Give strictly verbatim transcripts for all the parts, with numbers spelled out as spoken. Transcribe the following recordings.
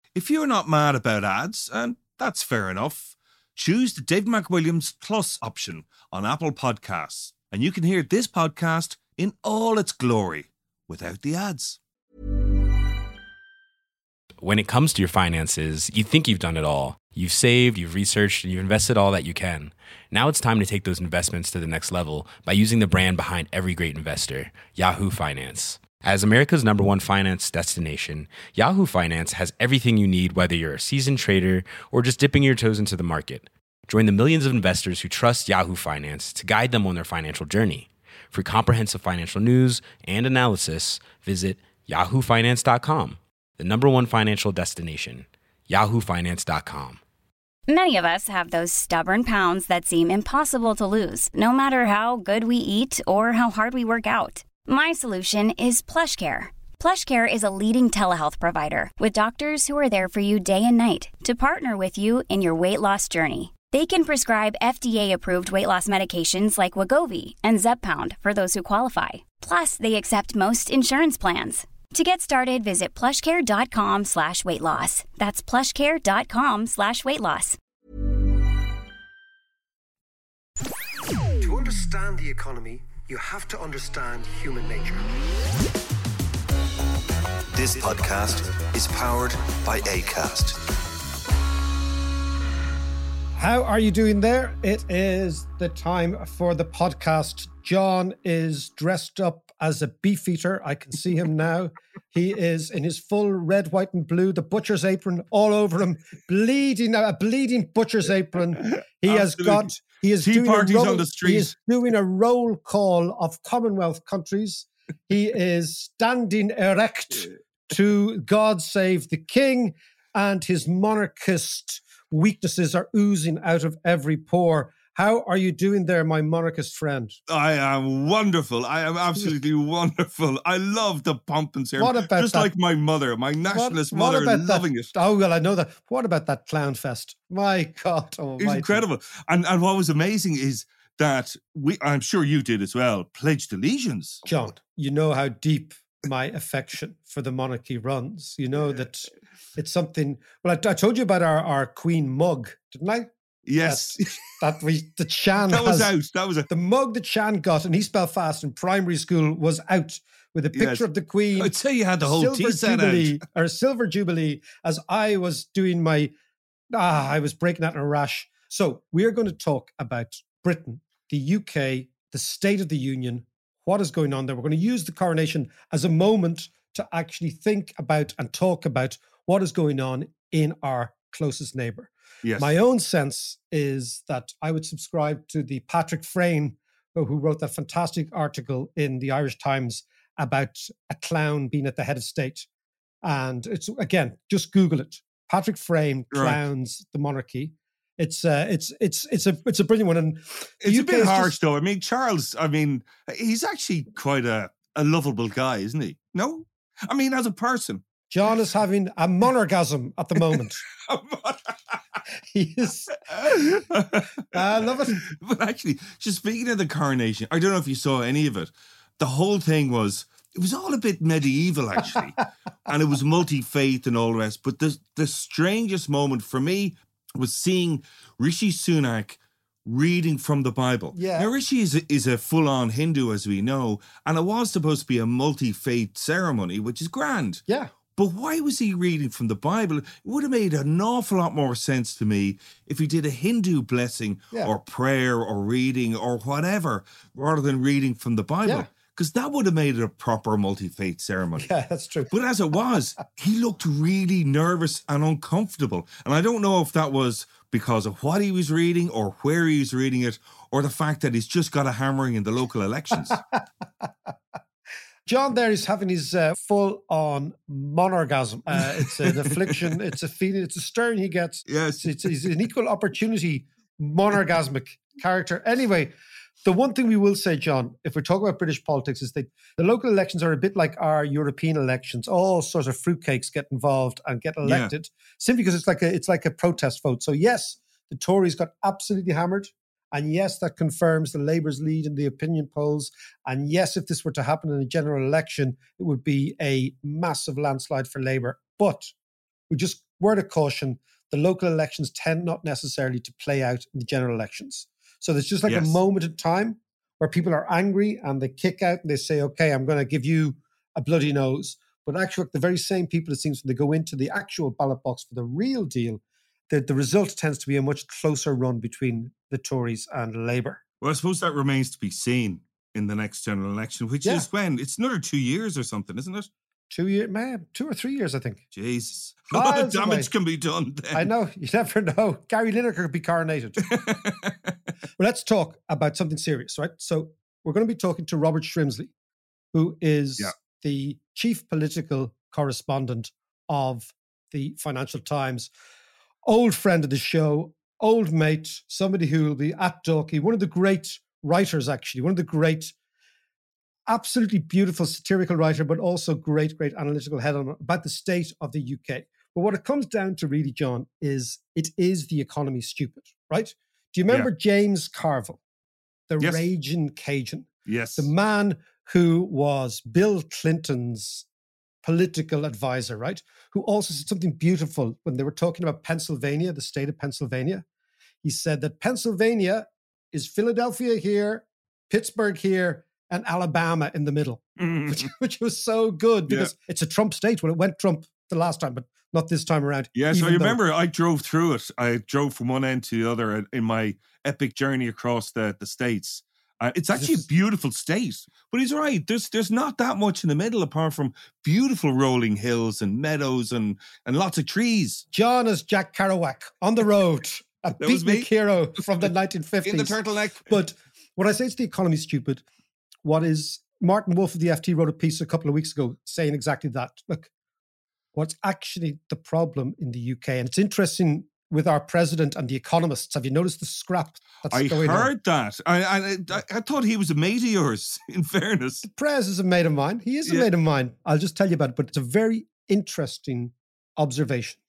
If you're not mad about ads, and that's fair enough, choose the David McWilliams Plus option on Apple Podcasts, and you can hear this podcast in all its glory without the ads. When it comes to your finances, you think you've done it all. You've saved, you've researched, and you've invested all that you can. Now it's time to take those investments to the next level by using the brand behind every great investor, Yahoo Finance. As America's number one finance destination, Yahoo Finance has everything you need, whether you're a seasoned trader or just dipping your toes into the market. Join the millions of investors who trust Yahoo Finance to guide them on their financial journey. For comprehensive financial news and analysis, visit yahoo finance dot com. The number one financial destination, yahoo finance dot com. Many of us have those stubborn pounds that seem impossible to lose, no matter how good we eat or how hard we work out. My solution is PlushCare. PlushCare is a leading telehealth provider with doctors who are there for you day and night to partner with you in your weight loss journey. They can prescribe F D A-approved weight loss medications like Wegovy and Zepbound for those who qualify. Plus, they accept most insurance plans. To get started, visit plushcare.com slash weight loss. That's plushcare.com slash weight loss. To understand the economy, you have to understand human nature. This podcast is powered by Acast. How are you doing there? It is the time for the podcast. John is dressed up as a beefeater. I can see him now. He is in his full red, white, and blue, the butcher's apron all over him, bleeding, a bleeding butcher's apron. He has got, he is Tea doing parties a roll, on the street. He is doing a roll call of Commonwealth countries. He is standing erect to God Save the King, and his monarchist weaknesses are oozing out of every pore. How are you doing there, my monarchist friend? I am wonderful. I am absolutely wonderful. I love the pomp and ceremony. What about Just that? like my mother, my nationalist What- what mother, about loving that? it. Oh, well, I know that. What about that clown fest? My God. Oh, It's incredible. And and what was amazing is that we, I'm sure you did as well, pledged allegiance. John, you know how deep my affection for the monarchy runs. You know that it's something. Well, I, I told you about our, our Queen mug, didn't I? Yes. That, that we, the Shan that was has, out. That was out. The mug that Shan got in East Belfast in primary school was out with a picture Yes. of the Queen. I'd say you had the whole silver tea set jubilee, out. or silver jubilee, as I was doing my, ah, I was breaking out in a rash. So we are going to talk about Britain, the U K, the State of the Union, what is going on there. We're going to use the coronation as a moment to actually think about and talk about what is going on in our closest neighbour. Yes. My own sense is that I would subscribe to the Patrick Frame, who wrote that fantastic article in the Irish Times about a clown being at the head of state. And it's, again, just Google it. Patrick Frame, Right. clowns the monarchy. It's uh, it's it's it's a it's a brilliant one. And the It's U a K bit is harsh, just- though. I mean, Charles, I mean, he's actually quite a, a lovable guy, isn't he? No? I mean, as a person. John is having a monorgasm at the moment. He is. I love it. But actually, just speaking of the coronation, I don't know if you saw any of it. The whole thing was, it was all a bit medieval, actually. And it was multi-faith and all the rest. But the, the strangest moment for me was seeing Rishi Sunak reading from the Bible. Yeah. Now, Rishi is a, is a full-on Hindu, as we know, and it was supposed to be a multi-faith ceremony, which is grand. Yeah. But why was he reading from the Bible? It would have made an awful lot more sense to me if he did a Hindu blessing Yeah. or prayer or reading or whatever, rather than reading from the Bible. Yeah. Because that would have made it a proper multi-faith ceremony. Yeah, that's true. But as it was, he looked really nervous and uncomfortable. And I don't know if that was because of what he was reading or where he was reading it, or the fact that he's just got a hammering in the local elections. John there is having his uh, full-on monorgasm. Uh, it's an affliction. It's a feeling. It's a stern he gets. Yes. It's, it's an equal opportunity monorgasmic character. Anyway, the one thing we will say, John, if we're talking about British politics, is that the local elections are a bit like our European elections. All sorts of fruitcakes get involved and get elected simply because it's like a it's like a protest vote. So yes, the Tories got absolutely hammered. And yes, that confirms the Labour's lead in the opinion polls. And yes, if this were to happen in a general election, it would be a massive landslide for Labour. But we just word of caution, the local elections tend not necessarily to play out in the general elections. So there's just like Yes. a moment in time where people are angry and they kick out and they say, okay, I'm going to give you a bloody nose. But actually, the very same people, it seems, when they go into the actual ballot box for the real deal, the, the result tends to be a much closer run between the Tories and Labour. Well, I suppose that remains to be seen in the next general election, which Yeah. is when? It's another two years or something, isn't it? Two year, man, two or three years, I think. Jesus. Miles Damage away. can be done then. I know, you never know. Gary Lineker could be coronated. Well, let's talk about something serious, right? So we're going to be talking to Robert Shrimsley, who is Yeah. the chief political correspondent of the Financial Times. Old friend of the show, old mate, somebody who will be at Dalkey, one of the great writers, actually, one of the great, absolutely beautiful satirical writer, but also great, great analytical head on about the state of the U K. But what it comes down to really, John, is it is the economy stupid, right? Do you remember James Carville, the Yes. raging Cajun, Yes. the man who was Bill Clinton's political advisor, right? Who also said something beautiful when they were talking about Pennsylvania, the state of Pennsylvania. He said that Pennsylvania is Philadelphia here, Pittsburgh here, and Alabama in the middle, which, which was so good because Yeah. it's a Trump state. Well, it went Trump the last time, but not this time around. Yeah, so I even though- remember I drove through it. I drove from one end to the other in my epic journey across the, the states. Uh, it's actually This- a beautiful state, but he's right. There's there's not that much in the middle apart from beautiful rolling hills and meadows and, and lots of trees. John is Jack Kerouac on the road, a That was beatnik me. hero from the nineteen fifties. In the turtleneck. But when I say it's the economy stupid, what is Martin Wolf of the F T wrote a piece a couple of weeks ago saying exactly that. Look, what's actually the problem in the U K, and it's interesting with our president and the economists. Have you noticed the scrap that's I going on? heard that. I, I I I thought he was a mate of yours, in fairness. Prez is a mate of mine. He is a Yeah. mate of mine. I'll just tell you about it, but it's a very interesting observation.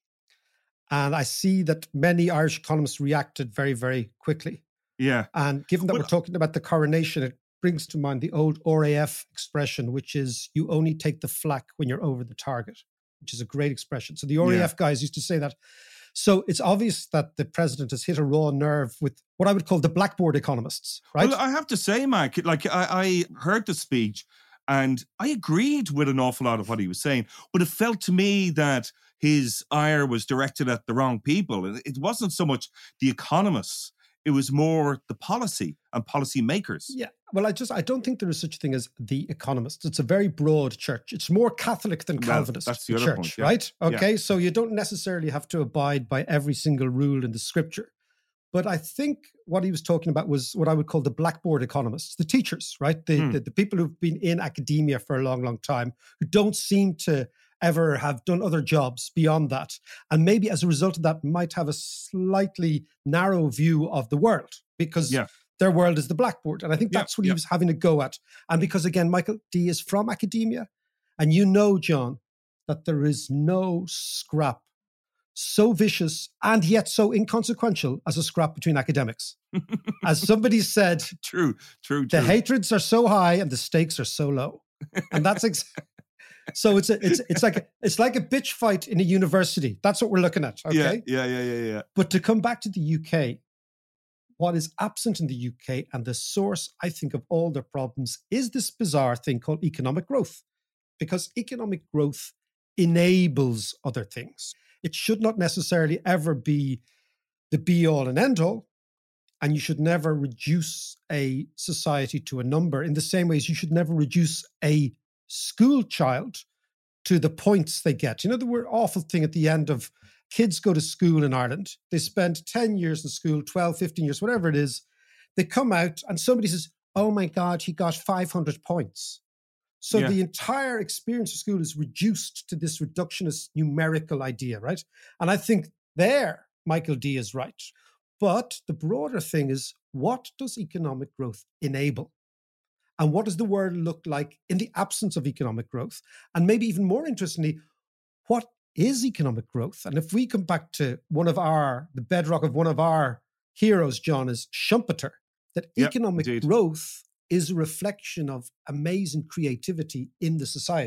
And I see that many Irish economists reacted very, very quickly. Yeah. And given that Well- we're talking about the coronation, it brings to mind the old R A F expression, which is you only take the flak when you're over the target, which is a great expression. So the R A F Yeah. guys used to say that. So it's obvious that the president has hit a raw nerve with what I would call the blackboard economists, right? Well, I have to say, Mac, like I, I heard the speech and I agreed with an awful lot of what he was saying, but it felt to me that his ire was directed at the wrong people. And it wasn't so much the economists, it was more the policy and policy makers. Yeah. Well, I just I don't think there is such a thing as the economists. It's a very broad church. It's more Catholic than Well, Calvinist. that's the the other church, point, yeah. right? Yeah. Okay. So you don't necessarily have to abide by every single rule in the scripture. But I think what he was talking about was what I would call the blackboard economists, the teachers, right? The, Hmm. the, the people who've been in academia for a long, long time, who don't seem to ever have done other jobs beyond that. And maybe as a result of that, might have a slightly narrow view of the world because Yeah. their world is the blackboard. And I think Yeah, that's what he yeah. was having a go at. And because, again, Michael D is from academia. And you know, John, that there is no scrap so vicious and yet so inconsequential as a scrap between academics. As somebody said, True, true, the true. hatreds are so high and the stakes are so low. And that's ex- so it's a, it's it's like a, it's like a bitch fight in a university. That's what we're looking at. Okay. Yeah, yeah, yeah, yeah, yeah. But to come back to the U K, what is absent in the U K and the source, I think, of all their problems is this bizarre thing called economic growth. Because economic growth enables other things. It should not necessarily ever be the be all and end all. And you should never reduce a society to a number in the same way as you should never reduce a school child to the points they get. You know, the word awful thing at the end of kids go to school in Ireland. They spend ten years in school, twelve, fifteen years, whatever it is. They come out and somebody says, oh my God, he got five hundred points. So Yeah. the entire experience of school is reduced to this reductionist numerical idea, right? And I think there, Michael D is right. But the broader thing is, what does economic growth enable? And what does the world look like in the absence of economic growth? And maybe even more interestingly, what is economic growth? And if we come back to one of our, the bedrock of one of our heroes, John, is Schumpeter, that Yep, economic indeed. growth is a reflection of amazing creativity in the society.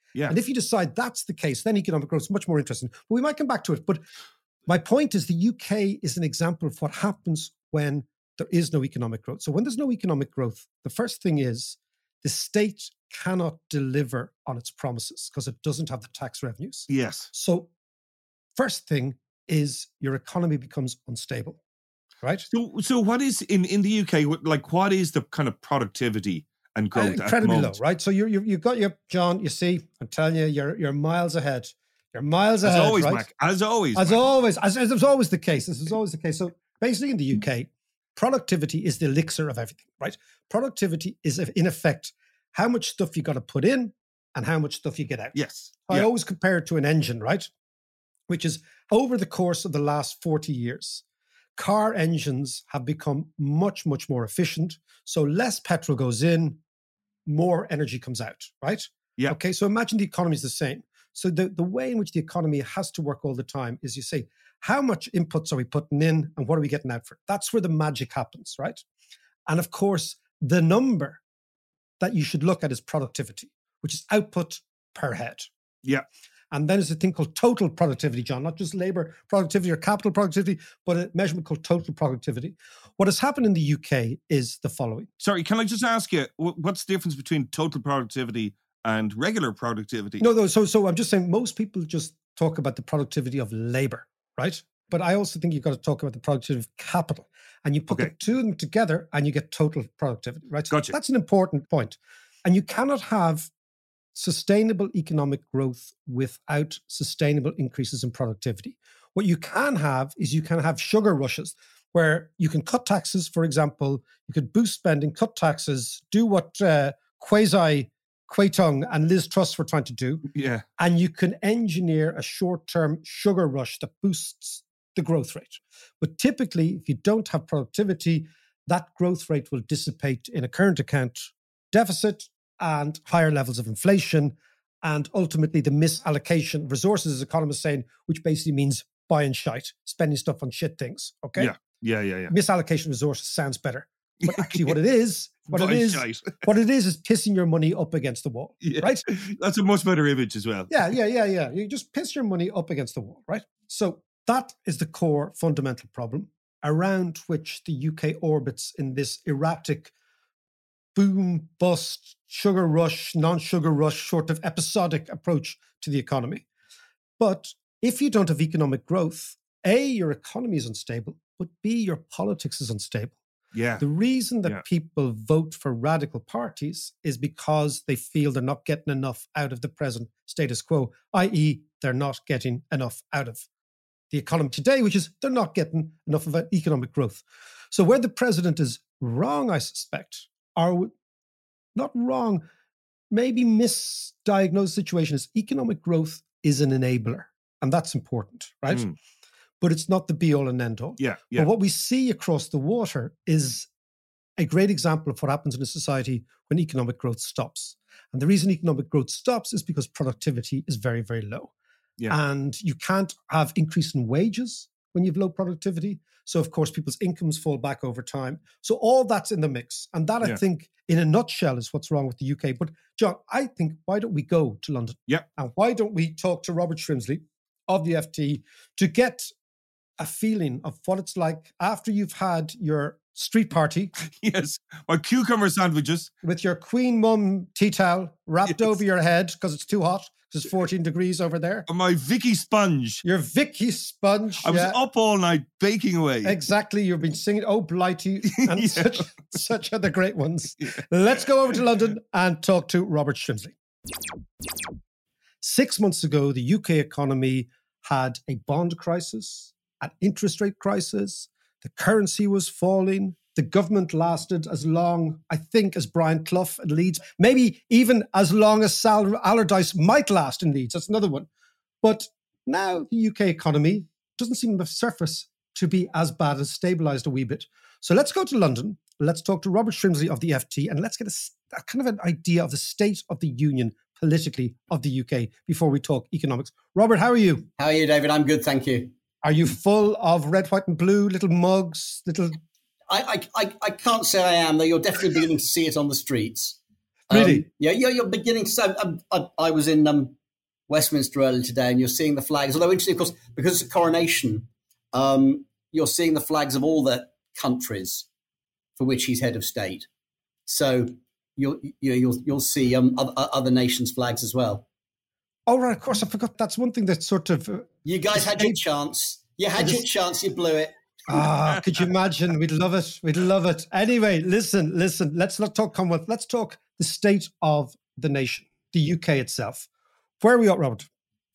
Yeah. And if you decide that's the case, then economic growth is much more interesting. But we might come back to it. But my point is the U K is an example of what happens when there is no economic growth. So when there's no economic growth, the first thing is the state cannot deliver on its promises because it doesn't have the tax revenues. Yes. So first thing is your economy becomes unstable, right? So, so what is in, in the U K? what- Like, what is the kind of productivity and Uh, growth at the incredibly low, moment? right? So you're, you're, you've got your, John, you see, I'm telling you, you're, you're miles ahead. You're miles As ahead, always, right? Mac. As always, As Mac. always, as, as is always the case. This is always the case. So basically in the U K, productivity is the elixir of everything, right? Productivity is in effect how much stuff you got to put in and how much stuff you get out. Yes. I Yeah. always compare it to an engine, right? Which is over the course of the last forty years, car engines have become much, much more efficient. So less petrol goes in, more energy comes out, right? Yeah. Okay, so imagine the economy is the same. So the, the way in which the economy has to work all the time is you say, how much inputs are we putting in and what are we getting out for it? That's where the magic happens, right? And of course, the number that you should look at is productivity, which is output per head. Yeah. And then there's a thing called total productivity, John, not just labor productivity or capital productivity, but a measurement called total productivity. What has happened in the U K is the following. Sorry, can I just ask you, wh- what's the difference between total productivity and regular productivity? No, no, so so I'm just saying most people just talk about the productivity of labor, right? But I also think you've got to talk about the productivity of capital. And you put Okay. the two of them together and you get total productivity, right? So Gotcha. that's an important point. And you cannot have sustainable economic growth without sustainable increases in productivity. What you can have is you can have sugar rushes where you can cut taxes, for example, you could boost spending, cut taxes, do what uh, Kwasi Kwarteng and Liz Truss were trying to do, Yeah. and you can engineer a short-term sugar rush that boosts the growth rate. But typically, if you don't have productivity, that growth rate will dissipate in a current account deficit and higher levels of inflation, and ultimately the misallocation of resources, as economists saying, which basically means buying shite, spending stuff on shit things. Okay, Yeah. Yeah. Yeah. Yeah. misallocation of resources sounds better, but actually, what it is, what it Buy is, shite. what it is, is pissing your money up against the wall, Yeah. right? That's a much better image as well. Yeah, yeah, yeah, yeah. You just piss your money up against the wall, right? So that is the core fundamental problem around which the U K orbits in this erratic boom, bust, sugar rush, non-sugar rush sort of episodic approach to the economy. But if you don't have economic growth, A, your economy is unstable, but B, your politics is unstable. Yeah. The reason that Yeah. people vote for radical parties is because they feel they're not getting enough out of the present status quo, that is, they're not getting enough out of the economy today, which is they're not getting enough of economic growth. So where the president is wrong, I suspect, or not wrong, maybe misdiagnosed situation is economic growth is an enabler. And that's important, right? Mm. But it's not the be all and end all. Yeah. Yeah. But what we see across the water is a great example of what happens in a society when economic growth stops. And the reason economic growth stops is because productivity is very, very low. Yeah. And you can't have increase in wages when you have low productivity. So, of course, people's incomes fall back over time. So all that's in the mix. And that, I Yeah. think, in a nutshell, is what's wrong with the U K. But, John, I think, why don't we go to London? Yeah. And why don't we talk to Robert Shrimsley of the F T to get a feeling of what it's like after you've had your street party Yes. My cucumber sandwiches. with your Queen Mum tea towel wrapped Yes. over your head because it's too hot, because it's fourteen degrees over there. and My Vicky sponge. Your Vicky sponge. I was yeah. up all night baking away. Exactly. You've been singing Oh Blighty and Yeah. such, such other great ones. Yeah. Let's go over to London and talk to Robert Shrimsley. Six months ago, the U K economy had a bond crisis, an interest rate crisis. The currency was falling. The government lasted as long, I think, as Brian Clough at Leeds, maybe even as long as Sal Allardyce might last in Leeds. That's another one. But now the U K economy doesn't seem to surface to be as bad as stabilized a wee bit. So let's go to London. Let's talk to Robert Shrimsley of the F T, and let's get a, a kind of an idea of the state of the union politically of the U K before we talk economics. Robert, how are you? How are you, David? I'm good, thank you. Are you full of red, white, and blue little mugs? Little I, I, I, I can't say I am, though you're definitely beginning to see it on the streets. Really? Um, yeah, you're, you're beginning to. So, um, I, I was in um, Westminster earlier today, and you're seeing the flags. Although interesting, of course, because it's a coronation, um, you're seeing the flags of all the countries for which he's head of state. So you'll you, you'll you'll see um, other, other nations' flags as well. Oh right, of course, I forgot. That's one thing that sort of. Uh, you guys had your chance. You had your chance. You blew it. Ah, could you imagine? We'd love it. We'd love it. Anyway, listen, listen. Let's not talk Commonwealth. Let's talk the state of the nation, the U K itself. Where are we at, Robert?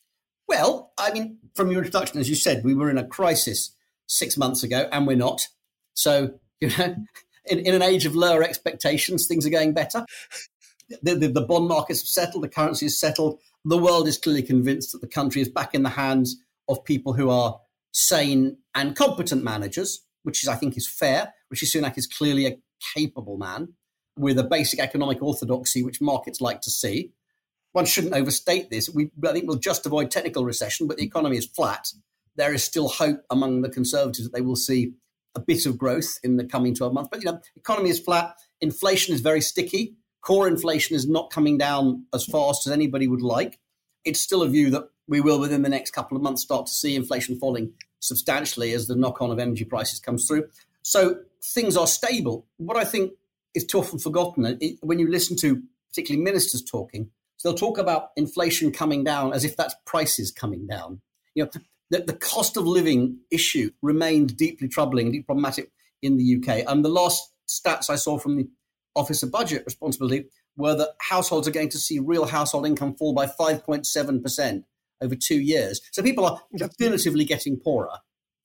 Well, I mean, from your introduction, as you said, we were in a crisis six months ago, and we're not. So, you know, in, in an age of lower expectations, things are going better. The, the, the bond markets have settled. The currency is settled. The world is clearly convinced that the country is back in the hands of people who are sane and competent managers, which is, I think, is fair. Rishi Sunak is clearly a capable man with a basic economic orthodoxy, which markets like to see. One shouldn't overstate this. We, I think we'll just avoid technical recession, but the economy is flat. There is still hope among the Conservatives that they will see a bit of growth in the coming twelve months. But, you know, the economy is flat. Inflation is very sticky. Core inflation is not coming down as fast as anybody would like. It's still a view that we will, within the next couple of months, start to see inflation falling substantially as the knock-on of energy prices comes through. So things are stable. What I think is too often forgotten, it, when you listen to particularly ministers talking, so they'll talk about inflation coming down as if that's prices coming down. You know, the, the cost of living issue remained deeply troubling, deeply problematic in the U K. And the last stats I saw from the Office of Budget Responsibility were that households are going to see real household income fall by five point seven percent over two years. So people are definitively getting poorer.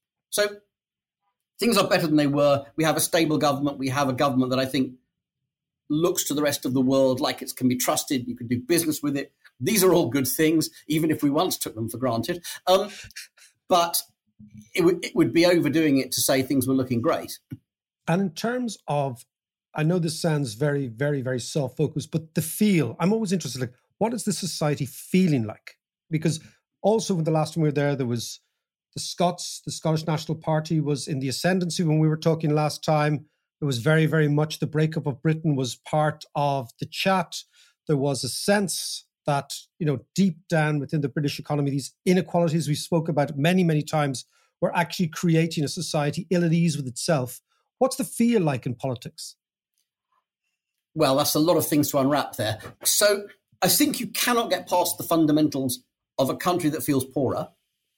So things are better than they were. We have a stable government. We have a government that I think looks to the rest of the world like it can be trusted. You can do business with it. These are all good things, even if we once took them for granted. Um, but it, w- it would be overdoing it to say things were looking great. And in terms of, I know this sounds very, very, very self-focused, but the feel, I'm always interested, like, what is the society feeling like? Because also when the last time we were there, there was the Scots, the Scottish National Party was in the ascendancy when we were talking last time. It was very, very much the breakup of Britain was part of the chat. There was a sense that, you know, deep down within the British economy, these inequalities we spoke about many, many times were actually creating a society ill at ease with itself. What's the feel like in politics? Well, that's a lot of things to unwrap there. So I think you cannot get past the fundamentals of a country that feels poorer.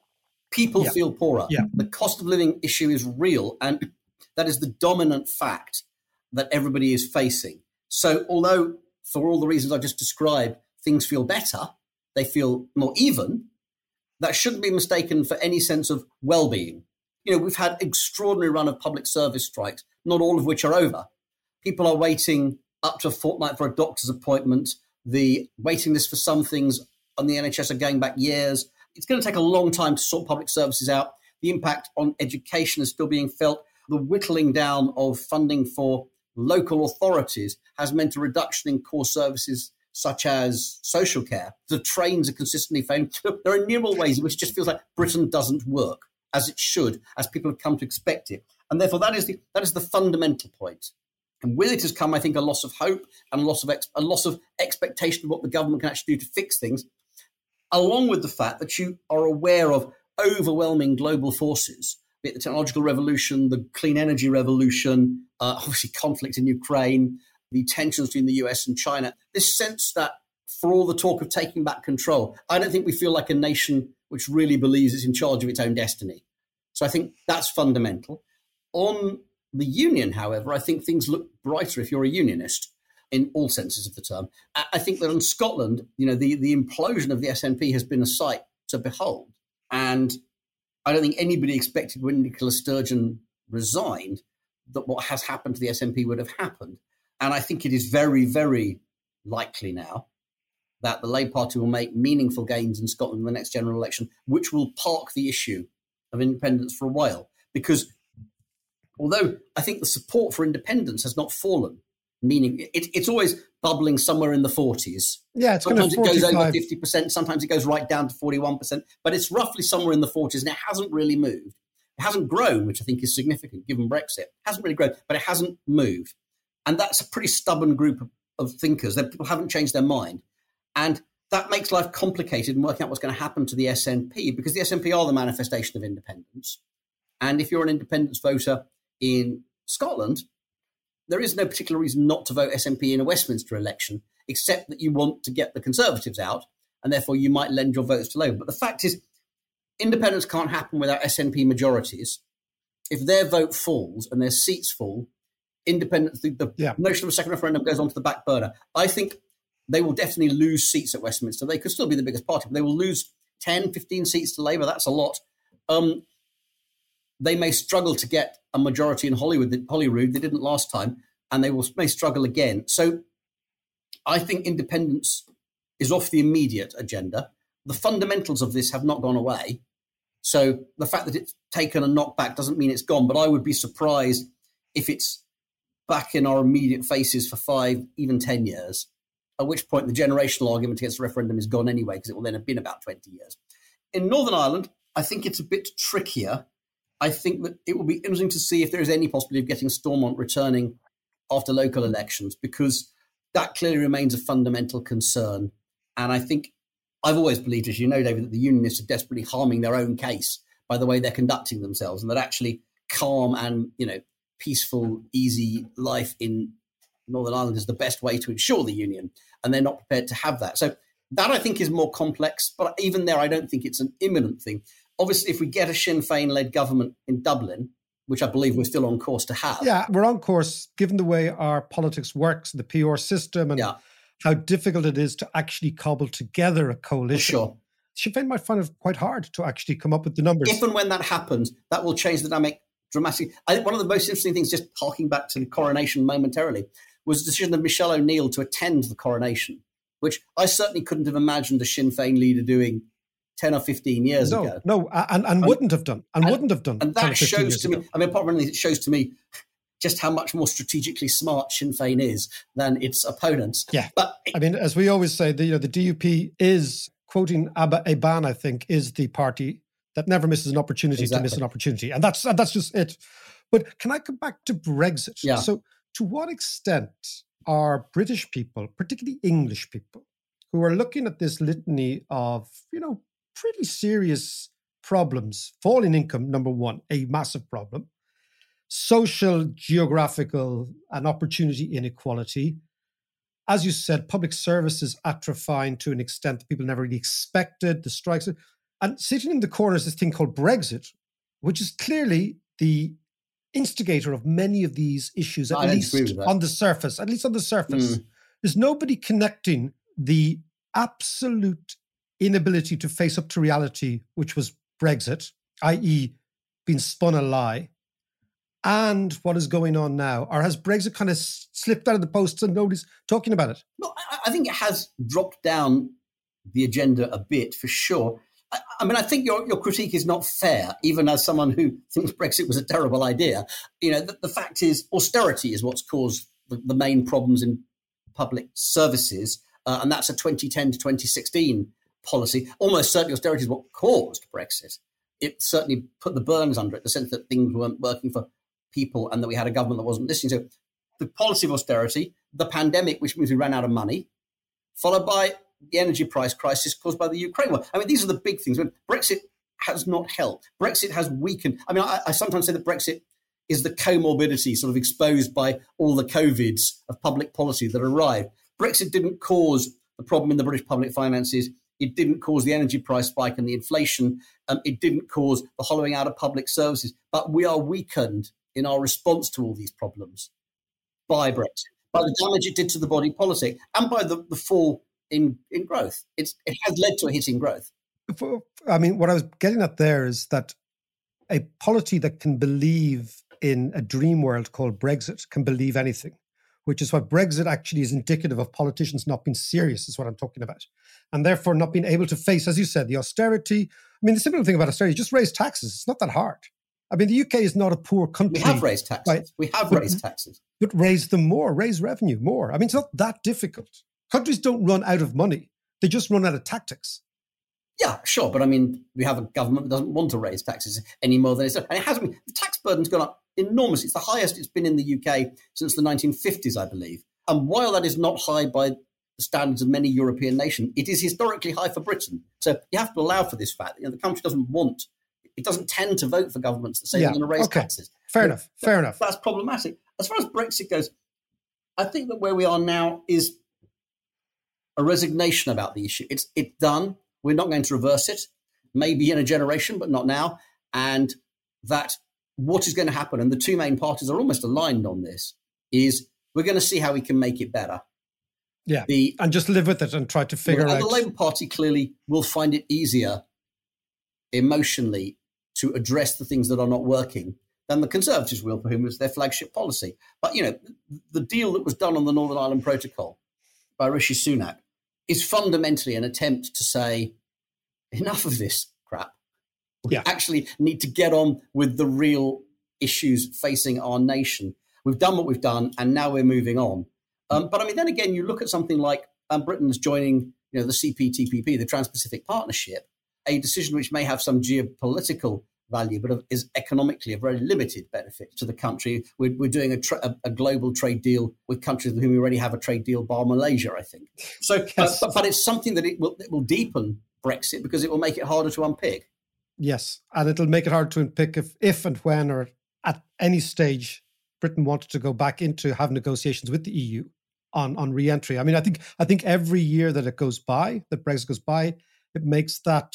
People yeah. feel poorer. Yeah. The cost of living issue is real, and that is the dominant fact that everybody is facing. So although, for all the reasons I just described, things feel better, they feel more even, that shouldn't be mistaken for any sense of well-being. You know, we've had extraordinary run of public service strikes, not all of which are over. People are waiting up to a fortnight for a doctor's appointment. The waiting list for some things on the N H S are going back years. It's going to take a long time to sort public services out. The impact on education is still being felt. The whittling down of funding for local authorities has meant a reduction in core services such as social care. The trains are consistently failing. There are innumerable ways in which it just feels like Britain doesn't work as it should, as people have come to expect it. And therefore, that is the that is the fundamental point. And with it has come, I think, a loss of hope and a loss of ex- a loss of expectation of what the government can actually do to fix things, along with the fact that you are aware of overwhelming global forces, be it the technological revolution, the clean energy revolution, uh, obviously conflict in Ukraine, the tensions between the U S and China. This sense that for all the talk of taking back control, I don't think we feel like a nation which really believes it's in charge of its own destiny. So I think that's fundamental. On the union, however, I think things look brighter if you're a unionist in all senses of the term. I think that in Scotland, you know, the, the implosion of the S N P has been a sight to behold. And I don't think anybody expected when Nicola Sturgeon resigned that what has happened to the S N P would have happened. And I think it is very, very likely now that the Labour Party will make meaningful gains in Scotland in the next general election, which will park the issue of independence for a while. Because although I think the support for independence has not fallen, meaning it, it's always bubbling somewhere in the forties. Yeah, it's sometimes kind of it goes over fifty percent, sometimes it goes right down to forty-one percent, but it's roughly somewhere in the forties, and it hasn't really moved. It hasn't grown, which I think is significant given Brexit. It hasn't really grown, but it hasn't moved. And that's a pretty stubborn group of, of thinkers. That people haven't changed their mind. And that makes life complicated in working out what's going to happen to the S N P, because the S N P are the manifestation of independence. And if you're an independence voter in Scotland, there is no particular reason not to vote S N P in a Westminster election, except that you want to get the Conservatives out, and therefore you might lend your votes to Labour. But the fact is, independence can't happen without S N P majorities. If their vote falls and their seats fall, independence, the, the yeah. notion of a second referendum goes onto the back burner. I think they will definitely lose seats at Westminster. They could still be the biggest party, but they will lose ten, fifteen seats to Labour. That's a lot. Um, they may struggle to get a majority in Holyrood. Holyrood, they didn't last time, and they will may struggle again. So I think independence is off the immediate agenda. The fundamentals of this have not gone away. So the fact that it's taken a knockback doesn't mean it's gone, but I would be surprised if it's back in our immediate faces for five, even ten years, at which point the generational argument against the referendum is gone anyway, because it will then have been about twenty years. In Northern Ireland, I think it's a bit trickier. I think that it will be interesting to see if there is any possibility of getting Stormont returning after local elections, because that clearly remains a fundamental concern. And I think I've always believed, as you know, David, that the unionists are desperately harming their own case by the way they're conducting themselves, and that actually calm and, you know, peaceful, easy life in Northern Ireland is the best way to ensure the union, and they're not prepared to have that. So that, I think, is more complex, but even there, I don't think it's an imminent thing. Obviously, if we get a Sinn Féin-led government in Dublin, which I believe we're still on course to have. Yeah, we're on course, given the way our politics works, the P R system, and yeah. how difficult it is to actually cobble together a coalition. Sure. Sinn Féin might find it quite hard to actually come up with the numbers. If and when that happens, that will change the dynamic dramatically. I think one of the most interesting things, just harking back to the coronation momentarily, was the decision of Michelle O'Neill to attend the coronation, which I certainly couldn't have imagined a Sinn Féin leader doing ten or fifteen years no, ago. No, and, and, and wouldn't have done. And, and wouldn't have done. And that shows to ago. me, I mean, apart from anything, it shows to me just how much more strategically smart Sinn Féin is than its opponents. Yeah. But I mean, as we always say, the, you know, the D U P is, quoting Abba Eban, I think, is the party that never misses an opportunity exactly. to miss an opportunity. And that's and that's just it. But can I come back to Brexit? Yeah. So to what extent are British people, particularly English people, who are looking at this litany of, you know, pretty serious problems, falling income, number one, a massive problem, social, geographical, and opportunity inequality. As you said, public services atrophying to an extent that people never really expected, the strikes. And sitting in the corner is this thing called Brexit, which is clearly the instigator of many of these issues, at I least on the surface, at least on the surface. Mm. There's nobody connecting the absolute inability to face up to reality, which was Brexit, that is being spun a lie, and what is going on now? Or has Brexit kind of slipped out of the posts and nobody's talking about it? Well, I think it has dropped down the agenda a bit, for sure. I, I mean, I think your, your critique is not fair, even as someone who thinks Brexit was a terrible idea. You know, the, the fact is austerity is what's caused the, the main problems in public services, uh, and that's a twenty ten to twenty sixteen policy. Almost certainly austerity is what caused Brexit. It certainly put the burners under it, the sense that things weren't working for people and that we had a government that wasn't listening. So the policy of austerity, the pandemic, which means we ran out of money, followed by the energy price crisis caused by the Ukraine war. I mean, these are the big things. I mean, Brexit has not helped. Brexit has weakened. I mean, I, I sometimes say that Brexit is the comorbidity sort of exposed by all the COVIDs of public policy that arrived. Brexit didn't cause the problem in the British public finances. It didn't cause the energy price spike and the inflation. Um, it didn't cause the hollowing out of public services. But we are weakened in our response to all these problems by Brexit, by the damage it did to the body politic, and by the, the fall in, in growth. It's, it has led to a hit in growth. I mean, what I was getting at there is that a polity that can believe in a dream world called Brexit can believe anything, which is what Brexit actually is indicative of politicians not being serious, is what I'm talking about. And therefore not being able to face, as you said, the austerity. I mean, the simple thing about austerity, just raise taxes. It's not that hard. I mean, the U K is not a poor country. We have raised taxes. Right? We have but, raised taxes. But raise them more, raise revenue more. I mean, it's not that difficult. Countries don't run out of money. They just run out of tactics. Yeah, sure. But I mean, we have a government that doesn't want to raise taxes any more than it's done. And it hasn't been. The tax burden's gone up enormously. It's the highest it's been in the U K since the nineteen fifties, I believe. And while that is not high by the standards of many European nations, it is historically high for Britain. So you have to allow for this fact. You know, the country doesn't want, it doesn't tend to vote for governments that say Yeah, they're going to raise okay. taxes. Fair But enough. Fair enough. That's problematic. As far as Brexit goes, I think that where we are now is a resignation about the issue. It's it's done. We're not going to reverse it. Maybe in a generation, but not now. And that what is going to happen, and the two main parties are almost aligned on this, is we're going to see how we can make it better. Yeah. The, And just live with it and try to figure and out. the Labour Party clearly will find it easier emotionally to address the things that are not working than the Conservatives will, for whom it's their flagship policy. But, you know, the deal that was done on the Northern Ireland Protocol by Rishi Sunak is fundamentally an attempt to say, enough of this crap. We Yeah. actually need to get on with the real issues facing our nation. We've done what we've done, and now we're moving on. Um, but I mean, then again, you look at something like um, Britain's joining, you know, the C P T P P, the Trans-Pacific Partnership, a decision which may have some geopolitical value, but is economically a very limited benefit to the country. We're, we're doing a, tra- a, a global trade deal with countries with whom we already have a trade deal, bar Malaysia, I think. So, Yes. uh, but, but it's something that it will, it will deepen Brexit because it will make it harder to unpick. Yes. And it'll make it hard to unpick if, if and when or at any stage Britain wanted to go back into have negotiations with the E U on, on re-entry. I mean, I think I think every year that it goes by, that Brexit goes by, it makes that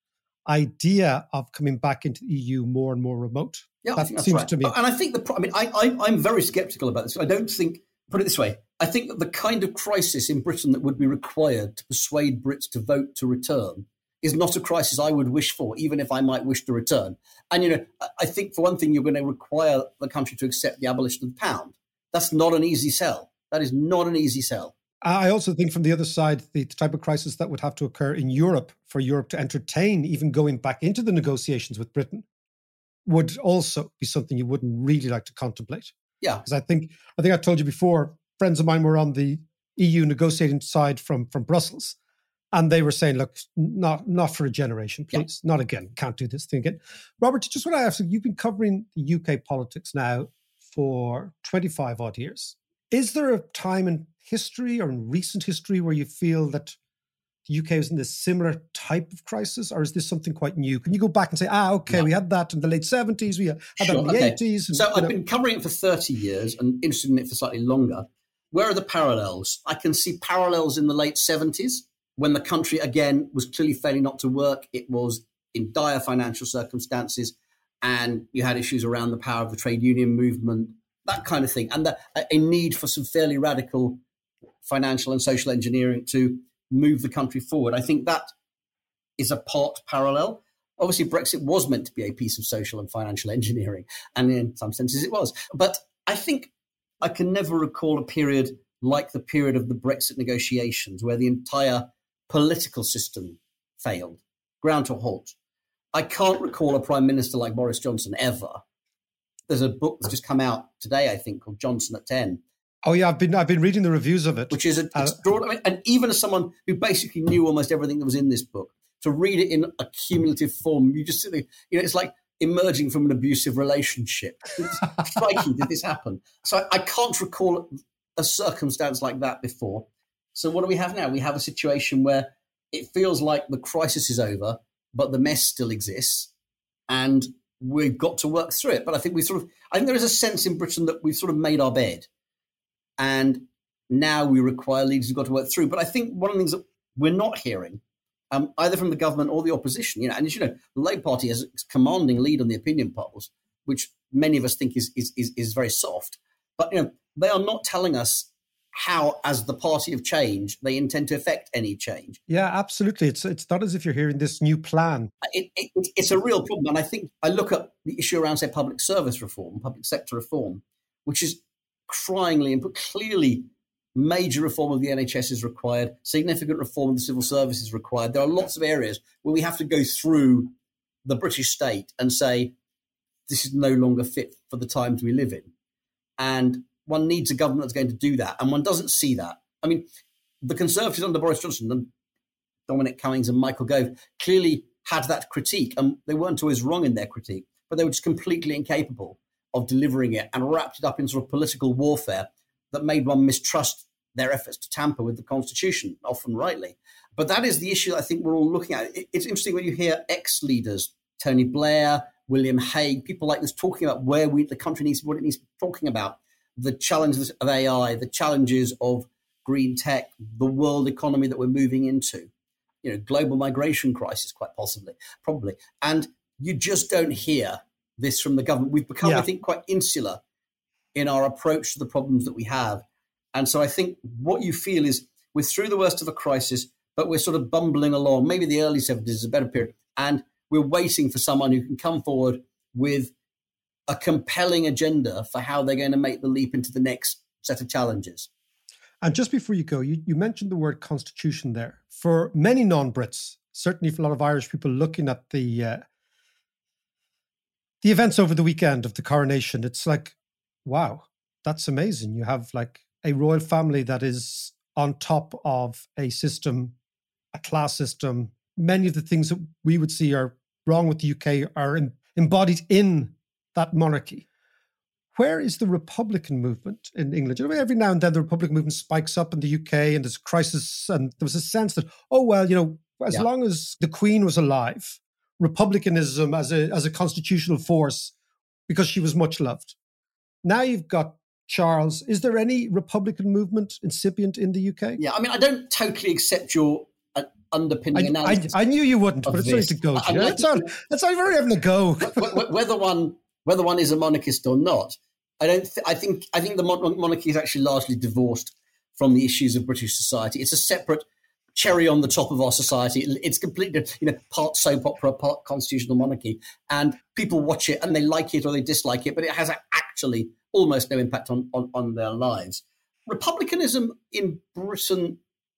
idea of coming back into the E U more and more remote. Yeah, that I think that's seems right. to me. And I think the, pro- I mean, I, I, I'm very sceptical about this. I don't think, put it this way, I think that the kind of crisis in Britain that would be required to persuade Brits to vote to return is not a crisis I would wish for, even if I might wish to return. And, you know, I- I think for one thing, you're going to require the country to accept the abolition of the pound. That's not an easy sell. That is not an easy sell. I also think from the other side, the type of crisis that would have to occur in Europe for Europe to entertain even going back into the negotiations with Britain would also be something you wouldn't really like to contemplate. Yeah. Because I think I think I told you before, friends of mine were on the E U negotiating side from, from Brussels, and they were saying, look, not not for a generation, please. Yeah. Not again. Can't do this thing again. Robert, just what I ask you, you've been covering the U K politics now for twenty-five odd years. Is there a time in history or in recent history where you feel that the U K was in a similar type of crisis, or is this something quite new? Can you go back and say, ah, okay, no. we had that in the late seventies, we had sure, that in the okay. eighties. And, so I've know. been covering it for thirty years and interested in it for slightly longer. Where are the parallels? I can see parallels in the late seventies when the country, again, was clearly failing not to work. It was in dire financial circumstances, and you had issues around the power of the trade union movement, that kind of thing, and the, a need for some fairly radical financial and social engineering to move the country forward. I think that is a part parallel. Obviously, Brexit was meant to be a piece of social and financial engineering, and in some senses it was. But I think I can never recall a period like the period of the Brexit negotiations where the entire political system failed, ground to a halt. I can't recall a prime minister like Boris Johnson ever. There's a book that's just come out today, I think, called Johnson at ten. Oh yeah, I've been I've been reading the reviews of it, which is a, uh, extraordinary. And even as someone who basically knew almost everything that was in this book, to read it in a cumulative form, you just sit there, you know, it's like emerging from an abusive relationship. It's striking, did this happen? So I, I can't recall a circumstance like that before. So what do we have now? We have a situation where it feels like the crisis is over, but the mess still exists, and we've got to work through it. But I think we sort of, I think there is a sense in Britain that we've sort of made our bed, and now we require leaders who've got to work through. But I think one of the things that we're not hearing, um, either from the government or the opposition, you know, and as you know, the Labour Party has a commanding lead on the opinion polls, which many of us think is is is, is very soft. But you know, they are not telling us how, as the party of change, they intend to effect any change. Yeah, absolutely. It's it's not as if you're hearing this new plan. It, it, it's a real problem. And I think I look at the issue around, say, public service reform, public sector reform, which is cryingly and but clearly major reform of the N H S is required, significant reform of the civil service is required. There are lots of areas where we have to go through the British state and say, this is no longer fit for the times we live in. And one needs a government that's going to do that. And one doesn't see that. I mean, the Conservatives under Boris Johnson, and Dominic Cummings and Michael Gove, clearly had that critique. And they weren't always wrong in their critique, but they were just completely incapable of delivering it and wrapped it up in sort of political warfare that made one mistrust their efforts to tamper with the Constitution, often rightly. But that is the issue that I think we're all looking at. It's interesting when you hear ex-leaders, Tony Blair, William Hague, people like this talking about where we the country needs, what it needs to be talking about, the challenges of A I, the challenges of green tech, the world economy that we're moving into, you know, global migration crisis, quite possibly, probably. And you just don't hear this from the government. We've become, yeah. I think, quite insular in our approach to the problems that we have. And so I think what you feel is we're through the worst of the crisis, but we're sort of bumbling along. Maybe the early seventies is a better period. And we're waiting for someone who can come forward with a compelling agenda for how they're going to make the leap into the next set of challenges. And just before you go, you, you mentioned the word constitution there. For many non-Brits, certainly for a lot of Irish people looking at the uh, the events over the weekend of the coronation, it's like, wow, that's amazing. You have like a royal family that is on top of a system, a class system. Many of the things that we would see are wrong with the U K are in, embodied in that monarchy. Where is the Republican movement in England? You know, every now and then the Republican movement spikes up in the U K and there's a crisis, and there was a sense that, oh, well, you know, as yeah. long as the Queen was alive, Republicanism as a as a constitutional force, because she was much loved. Now you've got Charles. Is there any Republican movement incipient in the U K? Yeah, I mean, I don't totally accept your uh, underpinning I, analysis. I, I knew you wouldn't, but it's only to go. To. That's all. That's all. We're having a go. Whether one whether one is a monarchist or not, I don't. Th- I think. I think the mon- monarchy is actually largely divorced from the issues of British society. It's a separate cherry on the top of our society. It's completely, you know, part soap opera, part constitutional monarchy, and people watch it and they like it or they dislike it, but it has actually almost no impact on, on, on their lives. Republicanism in Britain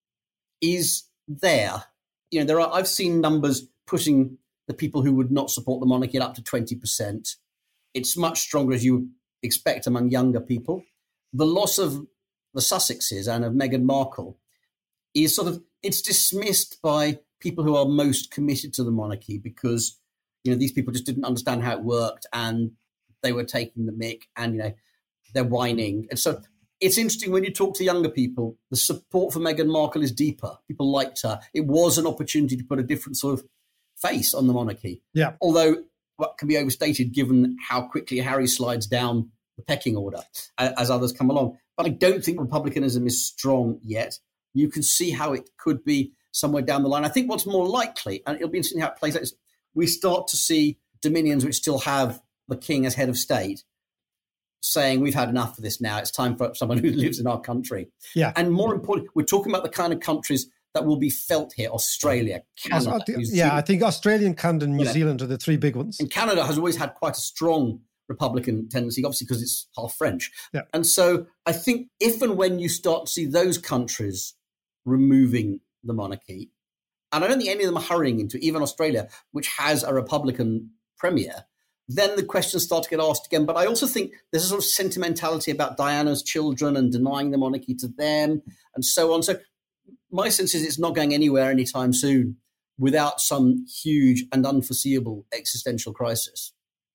is there. You know, there are. I've seen numbers pushing the people who would not support the monarchy at up to twenty percent. It's much stronger, as you would expect, among younger people. The loss of the Sussexes and of Meghan Markle is sort of, it's dismissed by people who are most committed to the monarchy because, you know, these people just didn't understand how it worked and they were taking the mick and, you know, they're whining. And so it's interesting when you talk to younger people, the support for Meghan Markle is deeper. People liked her. It was an opportunity to put a different sort of face on the monarchy. Yeah. Although what can be overstated given how quickly Harry slides down the pecking order as others come along. But I don't think republicanism is strong yet. You can see how it could be somewhere down the line. I think what's more likely, and it'll be interesting how it plays out, is we start to see dominions which still have the king as head of state saying, we've had enough of this now. It's time for someone who lives in our country. Yeah. And more importantly, we're talking about the kind of countries that will be felt here. Australia, Canada. I think, yeah, I think Australia, Canada, and New you know, Zealand are the three big ones. And Canada has always had quite a strong Republican tendency, obviously because it's half French. Yeah. And so I think if and when you start to see those countries removing the monarchy, and I don't think any of them are hurrying into it, even Australia, which has a Republican premier, then the questions start to get asked again. But I also think there's a sort of sentimentality about Diana's children and denying the monarchy to them and so on. So my sense is it's not going anywhere anytime soon without some huge and unforeseeable existential crisis.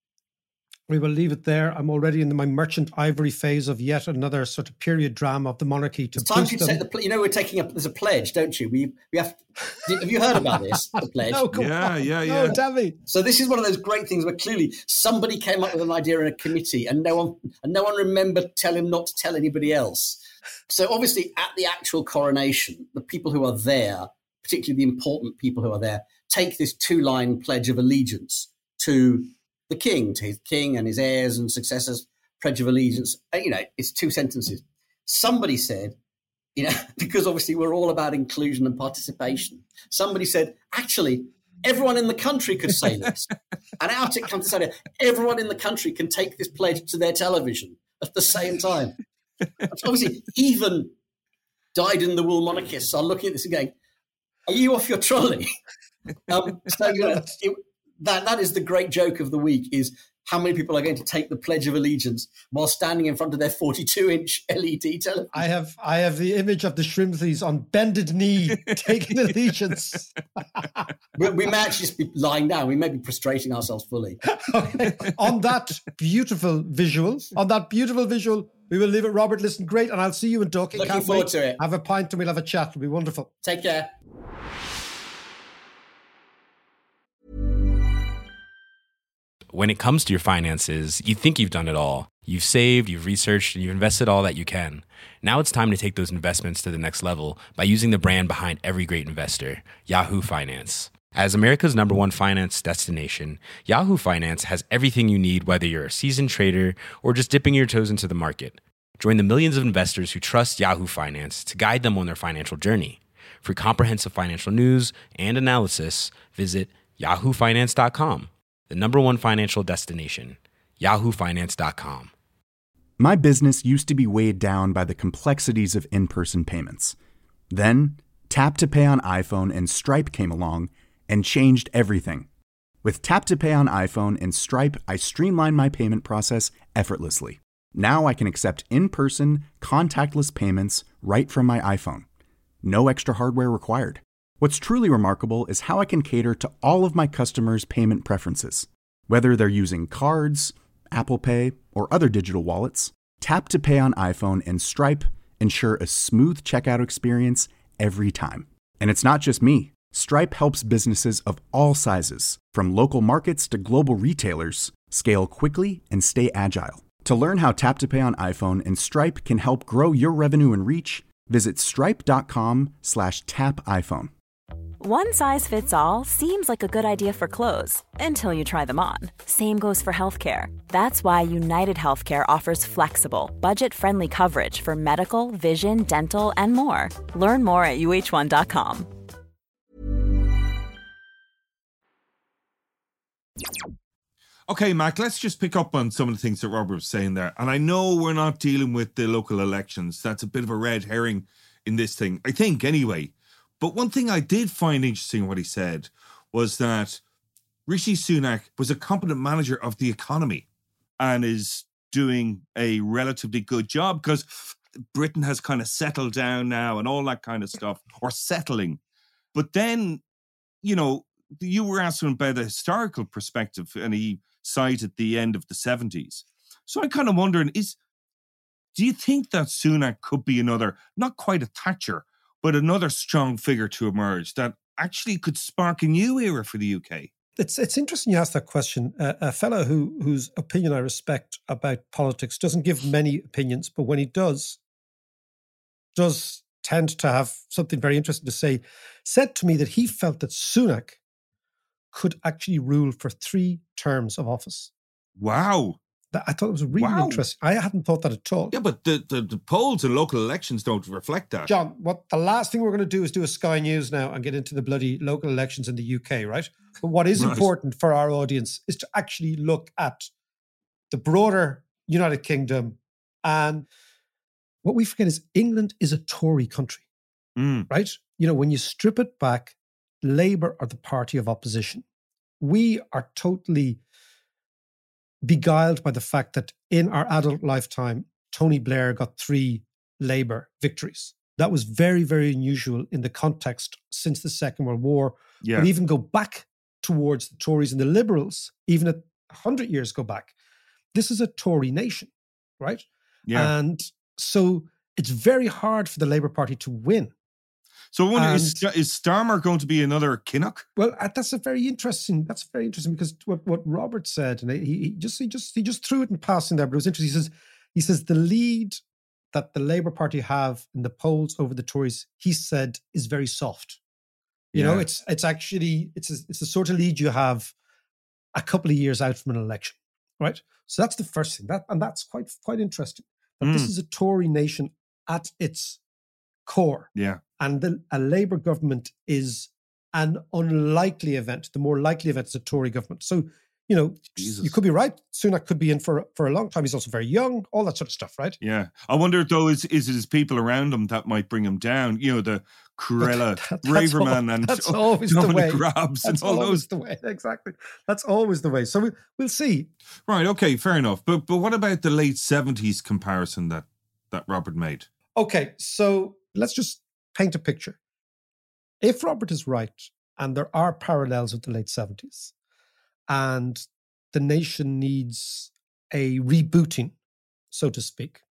We will leave it there. I'm already in my merchant ivory phase of yet another sort of period drama of the monarchy. To it's time to set the pl- you know, we're taking up, there's a pledge, don't you? We we have. Have you heard about this? The pledge. No, come yeah, on. yeah, yeah. No, tell me. So this is one of those great things where clearly somebody came up with an idea in a committee, and no one and no one remembered tell him not to tell anybody else. So obviously, at the actual coronation, the people who are there, particularly the important people who are there, take this two-line pledge of allegiance to the king, to his king and his heirs and successors, pledge of allegiance. You know, it's two sentences. Somebody said, you know, because obviously we're all about inclusion and participation, somebody said, actually, everyone in the country could say this. And out it comes this idea, everyone in the country can take this pledge to their television at the same time. Obviously, even dyed-in-the-wool monarchists are looking at this and going, are you off your trolley? um, so, you know, it, that that is the great joke of the week, is how many people are going to take the Pledge of Allegiance while standing in front of their forty-two inch L E D television. I have I have the image of the Shrimsleys on bended knee taking allegiance. we, we may actually just be lying down. We may be prostrating ourselves fully. Okay. On that beautiful visual, on that beautiful visual, we will leave it. Robert, listen, great, and I'll see you in Duck. Looking Can't forward wait. to it. Have a pint and we'll have a chat. It'll be wonderful. Take care. When it comes to your finances, you think you've done it all. You've saved, you've researched, and you've invested all that you can. Now it's time to take those investments to the next level by using the brand behind every great investor, Yahoo Finance. As America's number one finance destination, Yahoo Finance has everything you need, whether you're a seasoned trader or just dipping your toes into the market. Join the millions of investors who trust Yahoo Finance to guide them on their financial journey. For comprehensive financial news and analysis, visit yahoo finance dot com. The number one financial destination, yahoo finance dot com. My business used to be weighed down by the complexities of in-person payments. Then, Tap to Pay on iPhone and Stripe came along and changed everything. With Tap to Pay on iPhone and Stripe, I streamlined my payment process effortlessly. Now I can accept in-person, contactless payments right from my iPhone. No extra hardware required. What's truly remarkable is how I can cater to all of my customers' payment preferences. Whether they're using cards, Apple Pay, or other digital wallets, Tap to Pay on iPhone and Stripe ensure a smooth checkout experience every time. And it's not just me. Stripe helps businesses of all sizes, from local markets to global retailers, scale quickly and stay agile. To learn how Tap to Pay on iPhone and Stripe can help grow your revenue and reach, visit stripe.com slash tap iPhone. One size fits all seems like a good idea for clothes until you try them on. Same goes for healthcare. That's why United Healthcare offers flexible, budget-friendly coverage for medical, vision, dental, and more. Learn more at U H one dot com. Okay, Mac, let's just pick up on some of the things that Robert was saying there. And I know we're not dealing with the local elections. That's a bit of a red herring in this thing, I think, anyway. But one thing I did find interesting what he said was that Rishi Sunak was a competent manager of the economy and is doing a relatively good job because Britain has kind of settled down now and all that kind of stuff, or settling. But then, you know, you were asking about a historical perspective and he cited the end of the seventies. So I'm kind of wondering, is do you think that Sunak could be another, not quite a Thatcher, but another strong figure to emerge that actually could spark a new era for the U K? It's it's interesting you ask that question. Uh, a fellow who whose opinion I respect about politics doesn't give many opinions, but when he does, does tend to have something very interesting to say, said to me that he felt that Sunak could actually rule for three terms of office. Wow. That, I thought it was really Wow. interesting. I hadn't thought that at all. Yeah, but the, the, the polls and local elections don't reflect that. John, what the last thing we're going to do is do a Sky News now and get into the bloody local elections in the U K, right? But what is Right. important for our audience is to actually look at the broader United Kingdom. And what we forget is England is a Tory country, Mm. right? You know, when you strip it back, Labour are the party of opposition. We are totally beguiled by the fact that in our adult lifetime, Tony Blair got three Labour victories. That was very, very unusual in the context since the Second World War. Yeah. But even go back towards the Tories and the Liberals, even at one hundred years go back, this is a Tory nation, right? Yeah. And so it's very hard for the Labour Party to win. So I wonder, And- is, is Starmer going to be another Kinnock? Well, uh, that's a very interesting. That's very interesting because what, what Robert said, and he, he just he just he just threw it in passing there, but it was interesting. He says he says the lead that the Labour Party have in the polls over the Tories, he said, is very soft. You know, Yeah. it's it's actually it's a, it's the sort of lead you have a couple of years out from an election, right? So that's the first thing. That and that's quite quite interesting. That this Mm. is a Tory nation at its core. Yeah. And the, a Labour government is an unlikely event. The more likely event is a Tory government. So you know, Jesus. you could be right. Sunak could be in for for a long time. He's also very young, all that sort of stuff, right? Yeah. I wonder, though, is, is it his people around him that might bring him down? You know, the Cruella, That- that's Braverman, al- and that's always the Dominic way. Grabs and That's all always those. the way. Exactly. That's always the way. So we, we'll see. Right, okay, fair enough. But but what about the late seventies comparison that, that Robert made? Okay, so let's just paint a picture. If Robert is right, and there are parallels with the late seventies, and the nation needs a rebooting, so to speak,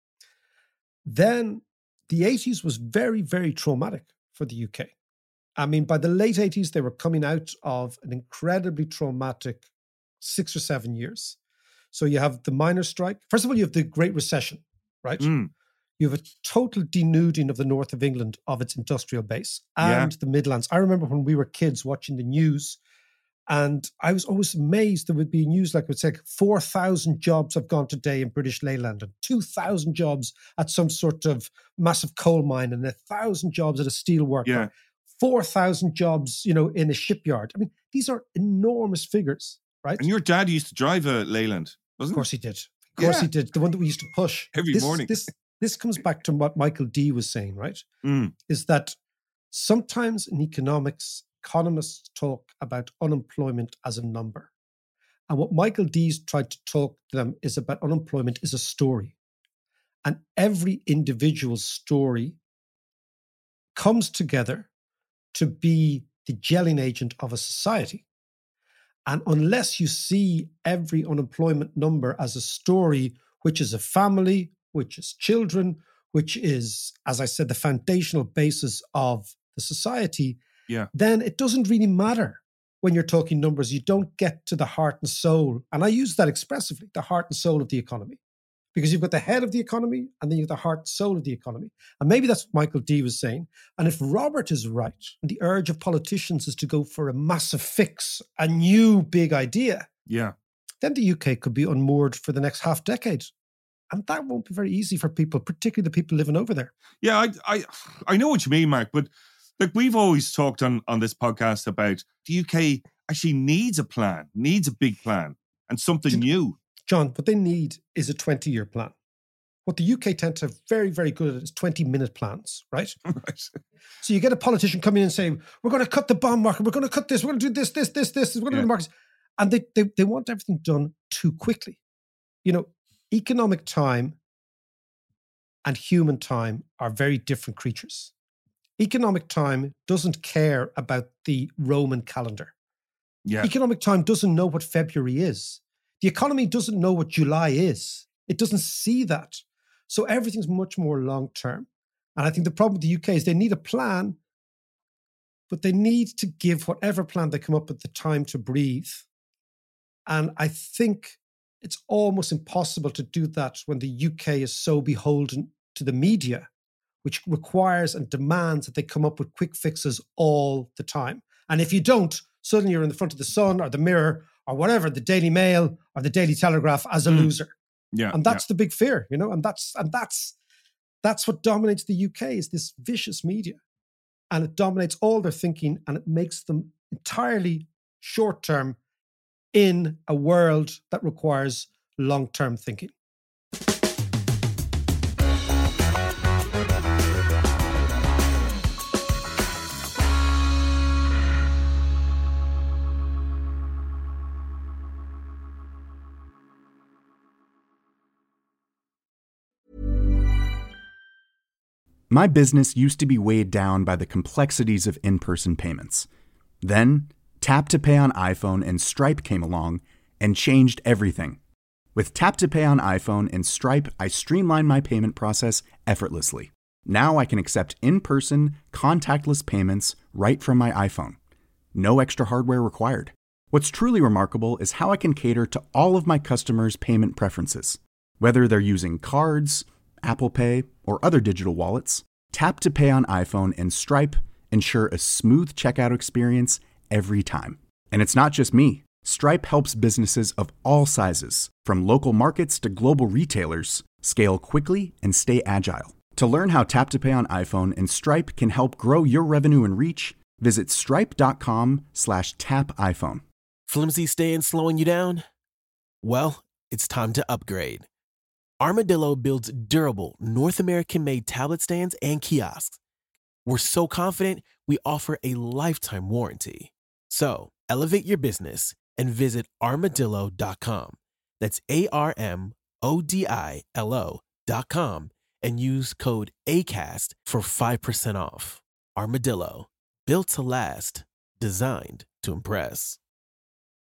then the eighties was very, very traumatic for the U K. I mean, by the late eighties, they were coming out of an incredibly traumatic six or seven years. So you have the miners' strike. First of all, you have the Great Recession, right? Mm. You have a total denuding of the north of England of its industrial base and Yeah. the Midlands. I remember when we were kids watching the news, and I was always amazed there would be news like it would say four thousand jobs have gone today in British Leyland, and two thousand jobs at some sort of massive coal mine, and one thousand jobs at a steel worker, Yeah. four thousand jobs, you know, in a shipyard. I mean, these are enormous figures, right? And your dad used to drive a Leyland, wasn't Of course he did. Of course Yeah. he did. The one that we used to push. Every This- morning. This this comes back to what Michael D was saying, right? Mm. Is that sometimes in economics, economists talk about unemployment as a number. And what Michael D's tried to talk to them is about unemployment is a story. And every individual's story comes together to be the gelling agent of a society. And unless you see every unemployment number as a story, which is a family, which is children, which is, as I said, the foundational basis of the society, Yeah. then it doesn't really matter when you're talking numbers. You don't get to the heart and soul. And I use that expressively, the heart and soul of the economy. Because you've got the head of the economy and then you've got the heart and soul of the economy. And maybe that's what Michael D was saying. And if Robert is right, and the urge of politicians is to go for a massive fix, a new big idea, Yeah. then the U K could be unmoored for the next half decade. And that won't be very easy for people, particularly the people living over there. Yeah, I, I I know what you mean, Mark, but like we've always talked on, on this podcast about the U K actually needs a plan, needs a big plan and something Did- new. John, what they need is a twenty-year plan. What the U K tend to have very, very good at is twenty-minute plans, right? Right. So you get a politician coming in and saying, we're going to cut the bond market, we're going to cut this, we're going to do this, this, this, this, we're going to Yeah. do the markets. And they, they, they want everything done too quickly. You know, economic time and human time are very different creatures. Economic time doesn't care about the Roman calendar. Yeah. Economic time doesn't know what February is. The economy doesn't know what July is. It doesn't see that. So everything's much more long term. And I think the problem with the U K is they need a plan, but they need to give whatever plan they come up with the time to breathe. And I think it's almost impossible to do that when the U K is so beholden to the media, which requires and demands that they come up with quick fixes all the time. And if you don't, suddenly you're in the front of the Sun or the Mirror or whatever, the Daily Mail or the Daily Telegraph as a Mm. loser. Yeah. And that's the big fear, you know, and that's and that's that's what dominates the U K is this vicious media. And it dominates all their thinking and it makes them entirely short-term in a world that requires long-term thinking. My business used to be weighed down by the complexities of in-person payments. Then, Tap to Pay on iPhone and Stripe came along and changed everything. With Tap to Pay on iPhone and Stripe, I streamlined my payment process effortlessly. Now I can accept in-person, contactless payments right from my iPhone. No extra hardware required. What's truly remarkable is how I can cater to all of my customers' payment preferences. Whether they're using cards, Apple Pay, or other digital wallets, Tap to Pay on iPhone and Stripe ensure a smooth checkout experience every time. And it's not just me. Stripe helps businesses of all sizes, from local markets to global retailers, scale quickly and stay agile. To learn how Tap to Pay on iPhone and Stripe can help grow your revenue and reach, visit stripe.com slash tap iPhone. Flimsy staying slowing you down? Well, it's time to upgrade. Armadillo builds durable, North American-made tablet stands and kiosks. We're so confident, we offer a lifetime warranty. So, elevate your business and visit armadillo dot com. That's A R M O D I L O dot com and use code ACAST for five percent off. Armadillo, built to last, designed to impress.